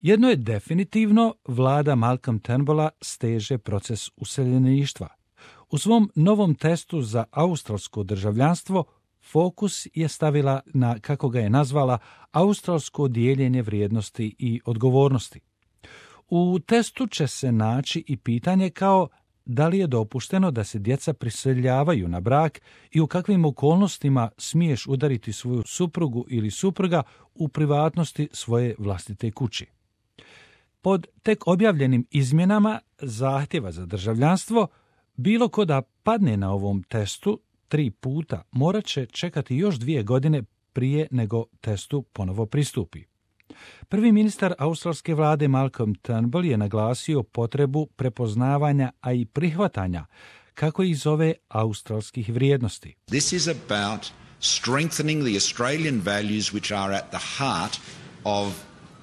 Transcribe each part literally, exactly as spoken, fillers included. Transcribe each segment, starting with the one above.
Jedno je definitivno, vlada Malcolm Turnbulla steže proces useljeništva. U svom novom testu za australsko državljanstvo fokus je stavila na, kako ga je nazvala, australsko dijeljenje vrijednosti i odgovornosti. U testu će se naći i pitanje kao da li je dopušteno da se djeca priseljavaju na brak i u kakvim okolnostima smiješ udariti svoju suprugu ili supruga u privatnosti svoje vlastite kući. Pod tek objavljenim izmjenama zahtjeva za državljanstvo, bilo ko da padne na ovom testu tri puta morat će čekati još dvije godine prije nego testu ponovo pristupi. Prvi ministar australske vlade Malcolm Turnbull je naglasio potrebu prepoznavanja, a i prihvatanja, kako ih zove, australskih vrijednosti. This is about strengthening the Australian values which are at the heart of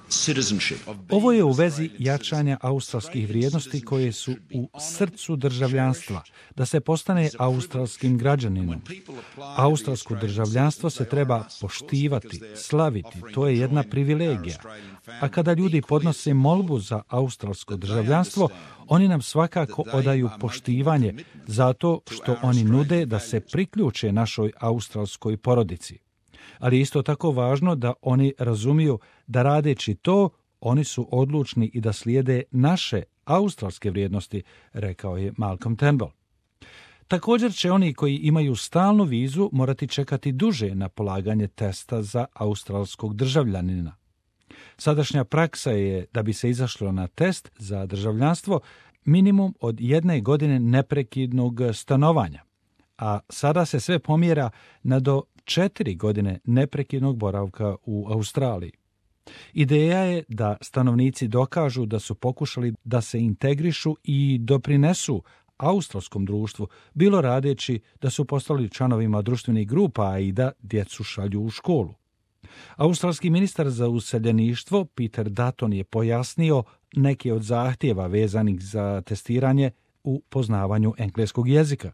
Ovo je u vezi jačanja australskih vrijednosti koje su u srcu državljanstva, da se postane australskim građaninom. Australsko državljanstvo se treba poštivati, slaviti, to je jedna privilegija. A kada ljudi podnose molbu za australsko državljanstvo, oni nam svakako odaju poštivanje zato što oni nude da se priključe našoj australskoj porodici. Ali isto tako važno da oni razumiju da radeći to, oni su odlučni i da slijede naše australske vrijednosti, rekao je Malcolm Turnbull. Također će oni koji imaju stalnu vizu morati čekati duže na polaganje testa za australskog državljanina. Sadašnja praksa je da bi se izašlo na test za državljanstvo minimum od jedne godine neprekidnog stanovanja, a sada se sve pomjera na do četiri godine neprekidnog boravka u Australiji. Ideja je da stanovnici dokažu da su pokušali da se integrišu i doprinesu australskom društvu, bilo radeći da su postali članovima društvenih grupa i da djecu šalju u školu. Australski ministar za useljeništvo Peter Dutton je pojasnio neke od zahtjeva vezanih za testiranje u poznavanju engleskog jezika.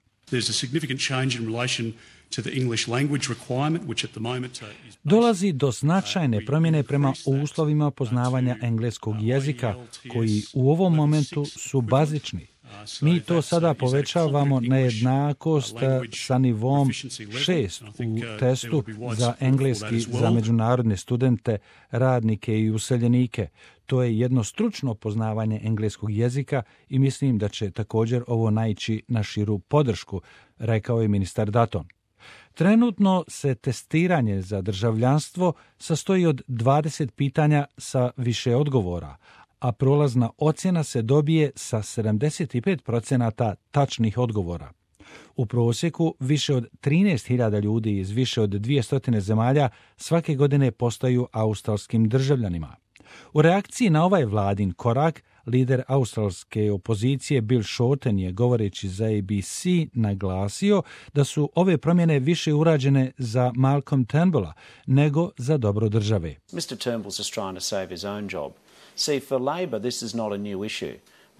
Dolazi do značajne promjene prema uslovima poznavanja engleskog jezika, koji u ovom momentu su bazični. Mi to sada povećavamo na jednakost sa nivom šest u testu za engleski za međunarodne studente, radnike i useljenike. To je jedno stručno poznavanje engleskog jezika i mislim da će također ovo naići na širu podršku, rekao je ministar Dutton. Trenutno se testiranje za državljanstvo sastoji od dvadeset pitanja sa više odgovora, a prolazna ocjena se dobije sa sedamdeset pet posto tačnih odgovora. U prosjeku više od trinaest hiljada ljudi iz više od dvjesto zemalja svake godine postaju australskim državljanima. U reakciji na ovaj vladin korak, lider australske opozicije Bill Shorten je, govoreći za A B C, naglasio da su ove promjene više urađene za Malcolm Turnbulla nego za dobro države. mister Turnbull's just trying to save his own job. See, for Labor, this is not a new issue.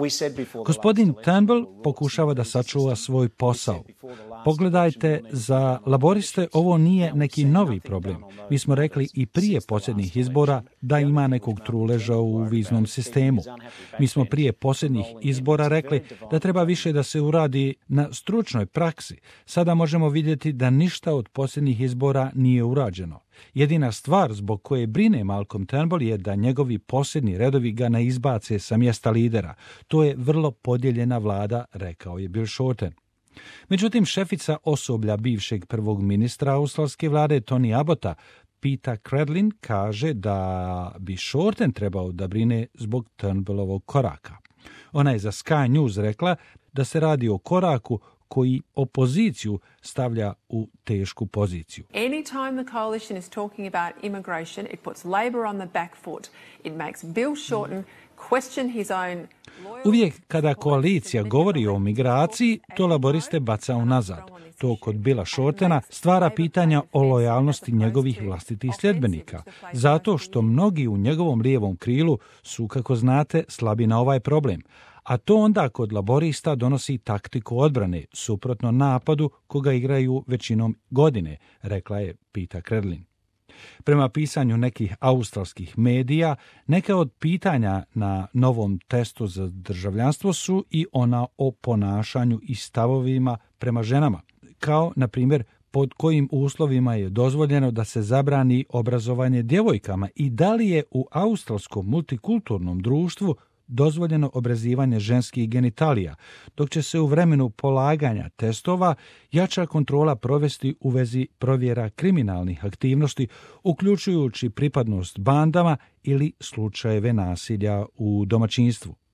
Gospodin Turnbull pokušava da sačuva svoj posao. Pogledajte, za laboriste ovo nije neki novi problem. Mi smo rekli i prije posljednjih izbora da ima nekog truleža u viznom sistemu. Mi smo prije posljednjih izbora rekli da treba više da se uradi na stručnoj praksi. Sada možemo vidjeti da ništa od posljednjih izbora nije urađeno. Jedina stvar zbog koje brine Malcolm Turnbull je da njegovi posljednji redovi ga ne izbace sa mjesta lidera. To je vrlo podijeljena vlada, rekao je Bill Shorten. Međutim, šefica osoblja bivšeg prvog ministra australske vlade Tony Abbotta, Peta Credlin, kaže da bi Shorten trebao da brine zbog Turnbullovog koraka. Ona je za Sky News rekla da se radi o koraku koji opoziciju stavlja u tešku poziciju. Anytime the coalition is talking about immigration, it puts Labor on the back foot. It makes Bill Shorten question his own. Uvijek kada koalicija govori o migraciji, to laboriste baca unazad. To kod Billa Shortena stvara pitanja o lojalnosti njegovih vlastitih sljedbenika, zato što mnogi u njegovom lijevom krilu su, kako znate, slabi na ovaj problem. A to onda kod laborista donosi taktiku odbrane, suprotno napadu koga igraju većinom godine, rekla je Peta Credlin. Prema pisanju nekih australskih medija, neka od pitanja na novom testu za državljanstvo su i ona o ponašanju i stavovima prema ženama, kao, na primjer, pod kojim uslovima je dozvoljeno da se zabrani obrazovanje djevojkama i da li je u australskom multikulturnom društvu dozvoljeno obrazivanje ženskih genitalija, dok će se u vremenu polaganja testova jača kontrola provesti u vezi provjera kriminalnih aktivnosti, uključujući pripadnost bandama ili slučajeve nasilja u domaćinstvu.